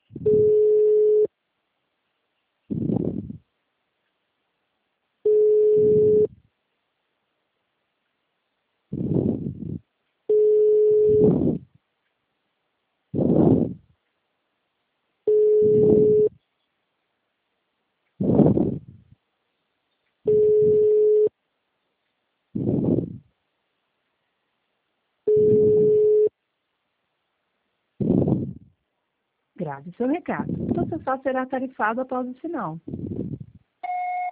Grave seu recado. Seu só será tarifado após o sinal.